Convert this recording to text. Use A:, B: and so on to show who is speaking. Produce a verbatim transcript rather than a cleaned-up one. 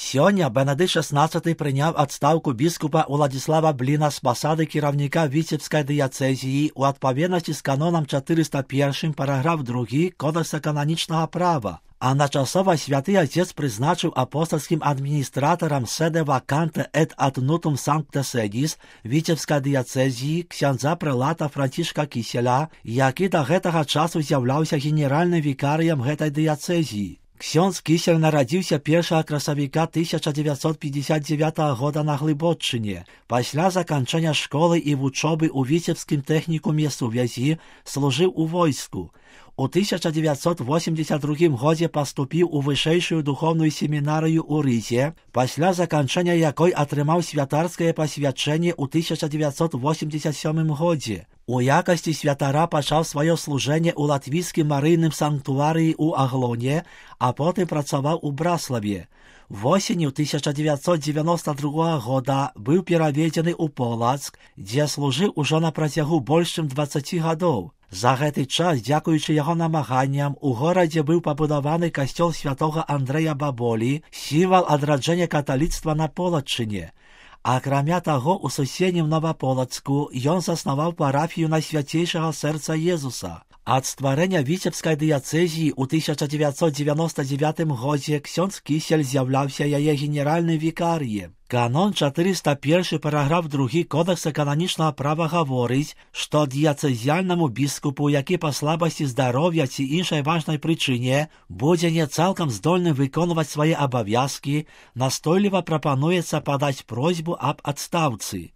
A: Сёння Бенедикт шестнадцатый прыняў адстаўку біскупа Уладзіслава Бліна з пасады кіраўніка Віцебскай дыяцэзіі ў адпаведнасці з канонам чатырыста першы параграф другі Кодекса кананічнага права. А начасова святы отец прызначыў апостольскім адміністратарам седе ваканте эт аднутум санкте седис Віцебскай дыяцэзіі ксяндза прэлата Францішка Кіселя, які да гэтага часу з'яўляўся генеральным вікарыем гэтай дыяцэзіі. Ксёндз Кісель нарадзіўся першага красавіка тысяча дзевяцьсот пятьдесят девятого года на Глыбоччыне. Пасля заканчэння школы і вучобы ў Віцебскім тэхнікуме сувязі служыў у войску. У тысяча девятьсот восемьдесят другім годзе паступіў у вышэйшую духовную семінарыю ў Рызе, пасля заканчэння якой атрымаў святарскае пасвячэнне ў тысяча девятьсот восемьдесят сёмым годзе. У якасці святара пачаў сваё служэнне ў латвійскім марыйным санктуарыі ў Аглоне, а потым працаваў у Браславе. Восенню тысяча девятьсот девяносто другого года быў пераведзены ў Полацк, дзе служыў ужо на працягу больш чым дваццаці гадоў. За гэты час, дзякуючы яго намаганням, у горадзе быў пабудаваны касцёл святога Андрэя Баболі, сімвал адраджэння каталіцтва на Полаччыне. Акрамя таго, у суседнім Новаполацку ён заснаваў парафію Найсвяцейшага сэрца Езуса. Ад стварэння Віцебскай дыяцэзіі ў тысяча девятьсот девяносто девятым годзе ксёндз Кісель з'яўляўся яе генеральным вікарыем. Канон чатырыста першы параграф другі Кодекса кананічнага права гаворыць, што дыяцэзіяльнаму біскупу, які па слабасці здароўя ці іншай важнай прычыне будзе не цалкам здольным выконваць свае абавязкі, настойліва прапануецца падаць просьбу аб адстаўцы.